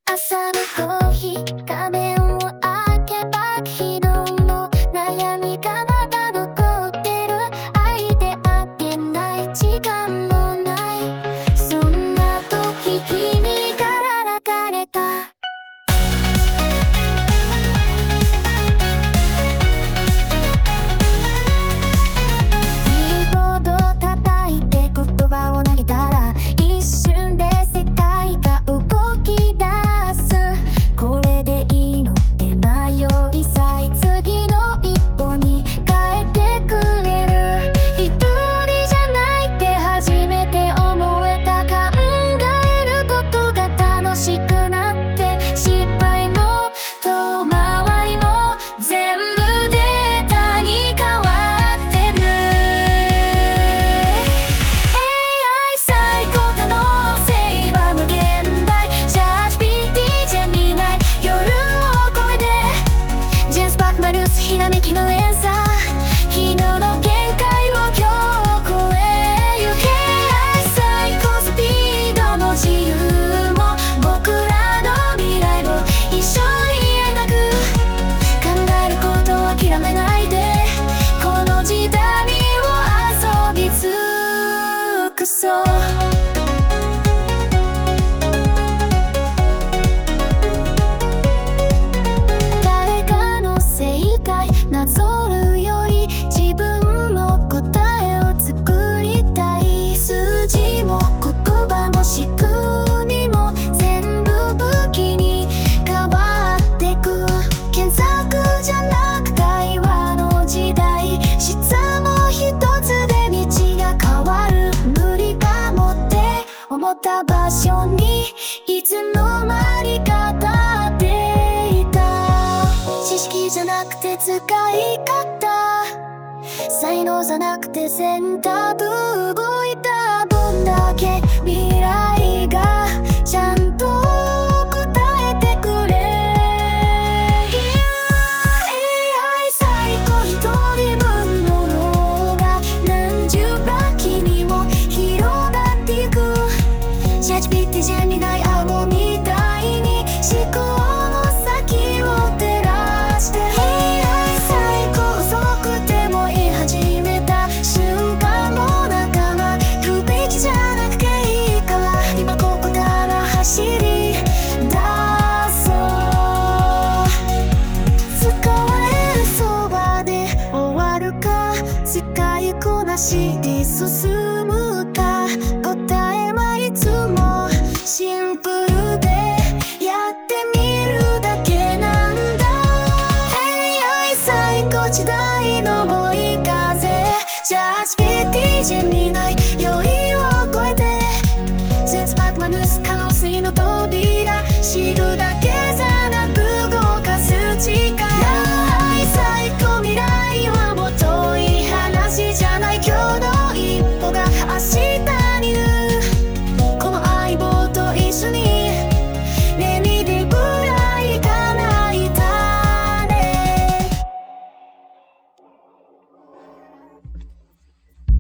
朝のコーヒー画面を開けば昨日の悩みがまだ残ってる。相手あってない時間もない。そんな時君から流れたキーボード叩いて言葉を投げたら一瞬で世界が動き出す。これでいいのって迷いさえ次の一歩に変えてくれる。一人じゃないって初めて思えた。考えることが楽しくなって失敗も遠回りも全部データに変わってる。 AI 最高可能性は無限大。ChatGPT じゃ見ない夜を超えてジェンスパークマルスひらめきの連鎖。昨日の限界を今日超えゆけ。 AI 最高スピードの自由も僕らの未来を一緒に描く。考えることを諦めないでこの時代を遊び尽くそう。誰かの正解なぞるより自分の答えを作りたい。数字も言葉も仕組みも全部武器に変わってく。検索じゃなく会話の時代。質問一つで道が変わる。無理かもって思った場所にいつの間にか立っていた。知識じゃなくて使い方。才能じゃなくて選択。動いた分だけ未来がちゃんと答えてくれ。 AI 最高一人分の脳が何十万機にも広がっていく。ChatGPT じゃ見ない青みたいに思考の先を照らしてる。 AI 最高遅くても言い始めた瞬間も仲間不べきじゃなくていいから今ここから走り出そう。使われるそばで終わるか使いこなしで進むか。答えはいつもシンプルでやってみるだけなんだ。 AI 最高時代の追い風。 ChatGPT じゃ見ない酔いを超えてセンスパークマヌス可能性の扉知るだ